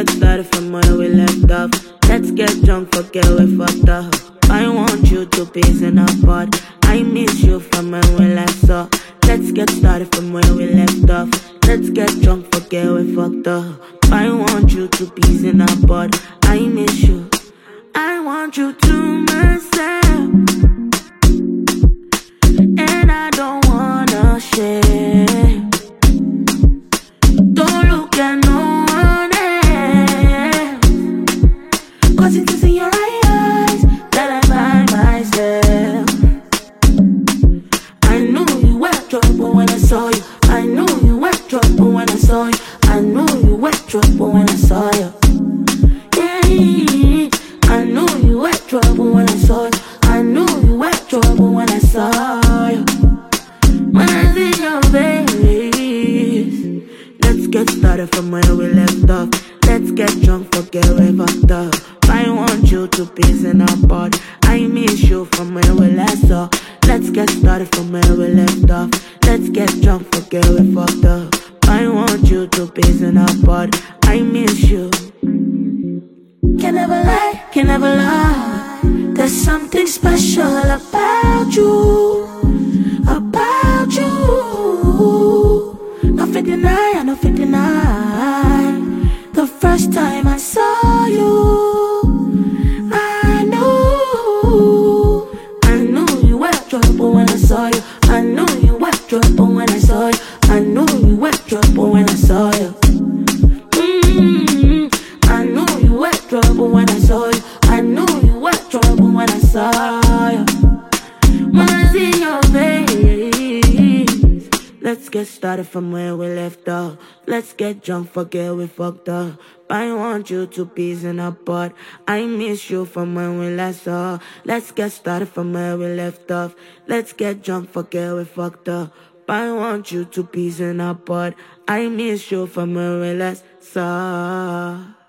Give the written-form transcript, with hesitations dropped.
get started from where we left off. Let's get drunk, forget we fucked up. I want you to piece in our part. I miss you from when we last saw. Let's get started from where we left off. Let's get drunk, forget we fucked up. I want you to piece in our part. I miss you. I want you to myself, and I don't wanna share. Don't look at no one else, 'cause it is in your eyes that I find myself. I knew you were trouble when I saw you. I knew you were trouble when I saw you. I knew you were trouble when I saw you. Yeah, I knew you were trouble when I saw you. I knew you were trouble when I saw you. When I see your face, let's get started from where we left off. Let's get drunk, forget we fucked up. I want you to piece in our part. I miss you from where we last saw. Let's get started from where we left off. Let's get drunk, forget we fucked up. I want you to piece in our part. I miss you. Can never lie, can never lie. There's something special about you, about you. No fit deny, no fit deny. The first time I saw you, I knew you were trouble when I saw you. I knew you were trouble when I saw you. I knew you were trouble when I saw you. I knew you were trouble when I saw you. I knew you were trouble when I saw you. When I see your face, let's get started from where we left off. Let's get drunk, forget we fucked up. I want you to piece in our part. I miss you from when we last saw. Let's get started from where we left off. Let's get drunk, forget we fucked up. I want you to piece in our part. I miss you from when we last saw.